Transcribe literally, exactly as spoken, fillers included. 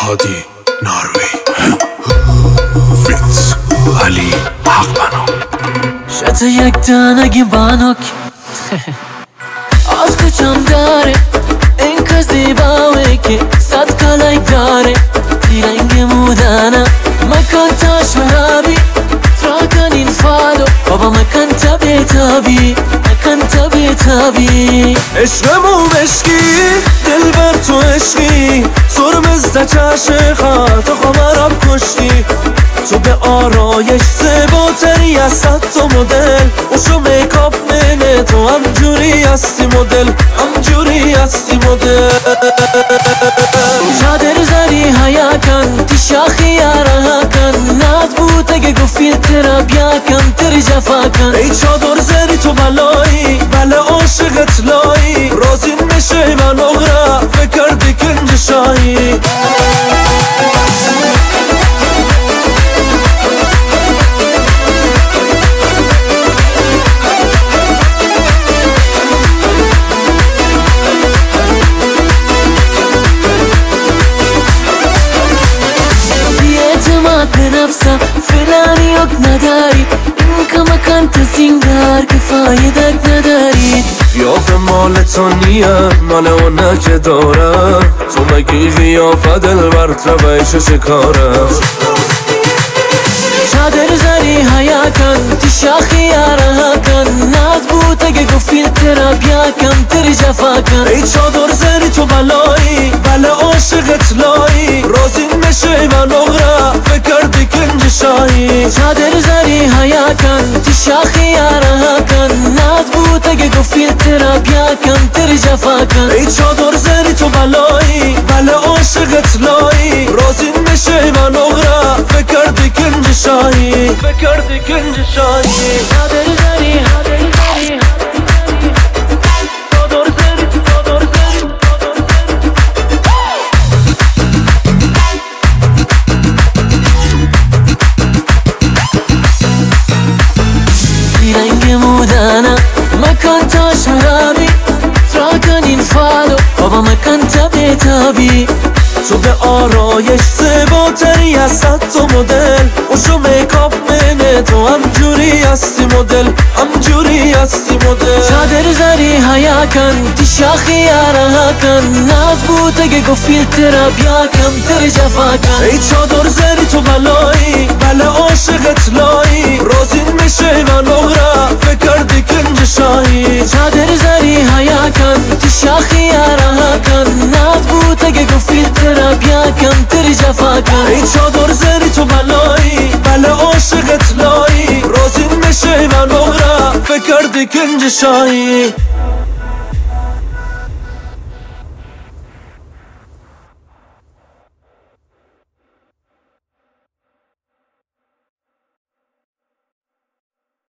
هادی ناروی فیتز علی حق بنا شت یک دانگی بانک از کچم داره این که زیباوه که صد کلای داره رنگ مودانه مکن تا شرابی تراکن این فالو بابا مکن تا بیتابی مکن تا بیتابی عشقمو مشکی دل بر تو عشقی سرمزده چشقا تو خمرم کشتی تو به آرایش زیباتری از صد تا مدل اوشو میکاپ منه تو همجوری هستی مدل همجوری هستی مدل چادر زری حیا کن تی شاخی یارا کن ناز بود اگه گفیل ترا بیا کم تر جفا کن ای چادر زری تو بلایی بله عاشقت لایی رازین میشه من اغرا فکر دیکنج شایی بنفسم فلانی یک نداری این که مکان تسینگار که فایدت ندارید قیافه مال تو نیم مال اونه که دارم تو مگی قیافه دل بر تبایش شکارم چادر زری حیا کن تی شاخی یارا کن ناز بود اگه گفیل ترا بیا کم تر جفا کن ای چادر زری تو بلایی بله عاشقت لایی رازین میشه من اغرا فکر دیکنج شایی چادر زری حیا کن تی شاخی یارا کن ناز بود اگه گفیل ترا بیا کم تر جفا کن ای چادر زری تو بلایی بله عاشقت لایی رازین میشه من اغرا فکر دیکنج شایی فکر دیکنج شایی چادر زری چادر زری مودانه مکن تا شرابی تراکن این فالو بابا مکن تا بیتابی تو به آرایش زیباتری از صد تا مدل اوشو میکاپ منه تو همجوری هستی مدل همجوری هستی مدل چادر زری حیا کن تی شاخی یارا کن ناز بود اگه گفیل ترا بیا کم تر جفا کن ای چادر زری تو بلایی بله عاشقت لایی رازین میشه من اغرا فکر دیکنج شایی چادر زری حیا کن تی شاخی یارا کن ناز بود اگه گفیل ترا بیا کم تر جفا کن ای چادر زری تو بلایی بله عاشقت لایی رازین میشه من اغرا فکر دیکنج شایی